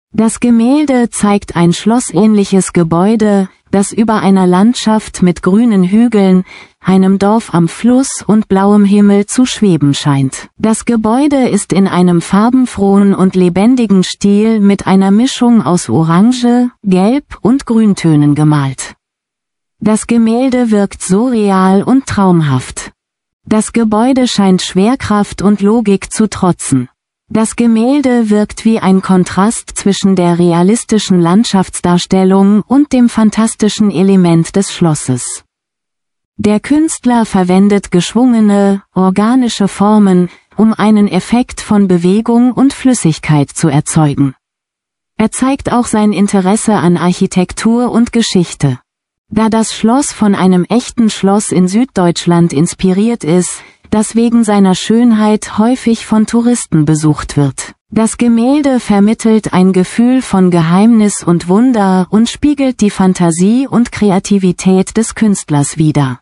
Das Gemälde zeigt ein schlossähnliches Gebäude, das über einer Landschaft mit grünen Hügeln, einem Dorf am Fluss und blauem Himmel zu schweben scheint. Das Gebäude ist in einem farbenfrohen und lebendigen Stil mit einer Mischung aus Orange, Gelb und Grüntönen gemalt. Das Gemälde wirkt surreal und traumhaft. Das Gebäude scheint Schwerkraft und Logik zu trotzen. Das Gemälde wirkt wie ein Kontrast zwischen der realistischen Landschaftsdarstellung und dem fantastischen Element des Schlosses. Der Künstler verwendet geschwungene, organische Formen, um einen Effekt von Bewegung und Flüssigkeit zu erzeugen. Er zeigt auch sein Interesse an Architektur und Geschichte. Da das Schloss von einem echten Schloss in Süddeutschland inspiriert ist, das wegen seiner Schönheit häufig von Touristen besucht wird. Das Gemälde vermittelt ein Gefühl von Geheimnis und Wunder und spiegelt die Fantasie und Kreativität des Künstlers wider.